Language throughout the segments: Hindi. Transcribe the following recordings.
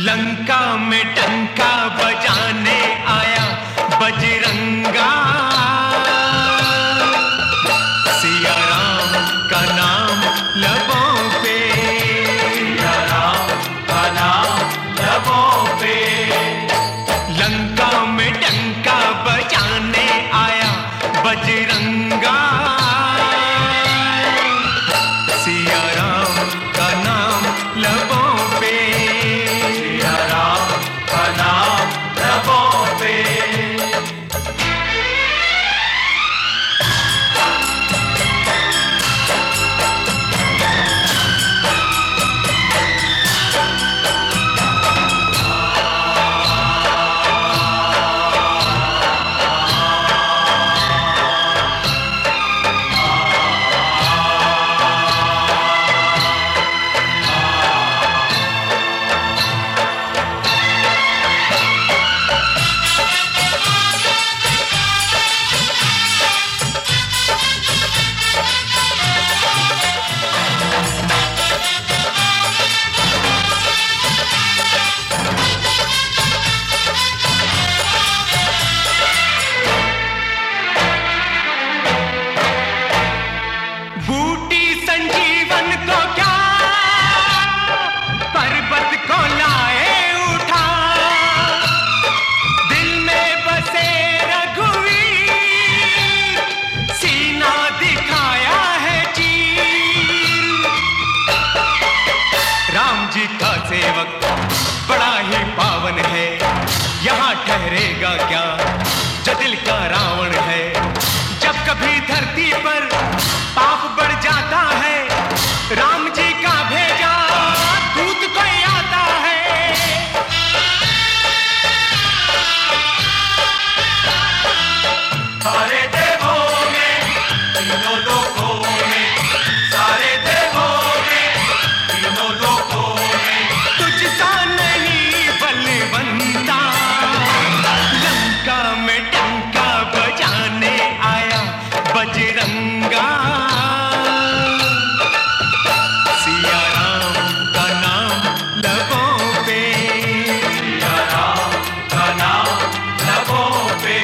लंका में डंका बजाने आया बजरंगा। सिया राम का नाम लबों पे, सिया राम का नाम लबों पे। लंका में डंका बजाने आया बजरंगा। सिया राम का नाम लबों पे, सिया राम का नाम लबों पे। सेवक बड़ा ही पावन है, यहाँ ठहरेगा क्या जो दिल का रावण है। जब कभी धरती पर पाप बढ़ जाता है, राम जी का भेजा दूत कोई आता है। सारे देवों में, तीनों लोकों में, सारे देवों में, तीनों लोकों में तुझसा नहीं बलवंता। लंका में डंका बजाने आया बजरंगा। सिया राम का नाम लबों पे, सिया राम का नाम लबों पे।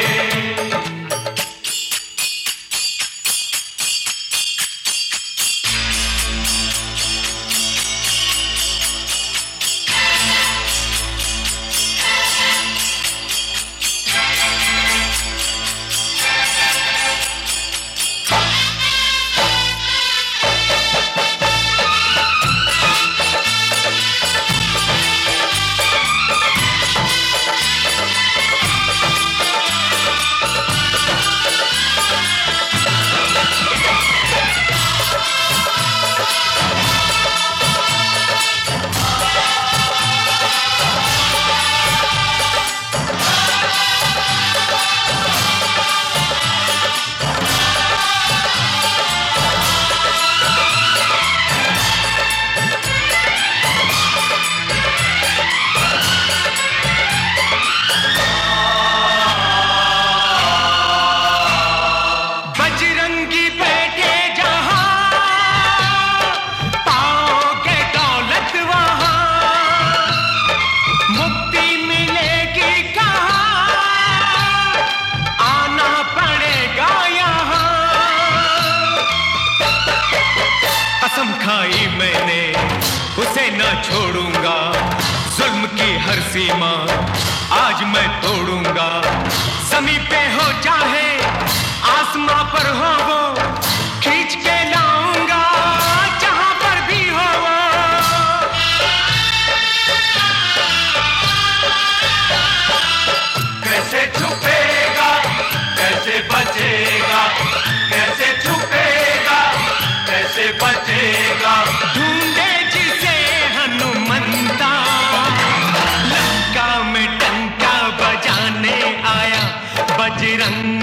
कसम खाई मैंने उसे न छोड़ूंगा, जुल्म की हर सीमा आज मैं तोड़ूंगा। ज़मीं पे हो चाहे आसमां पर हो वो, खींच के लाऊंगा जहां पर भी हो वो। कैसे छुपेगा, कैसे बचेगा, कैसे छुपेगा, कैसे बचेगा, ढूंढे जिसे हनुमंता। लंका में डंका बजाने आया बजरंग।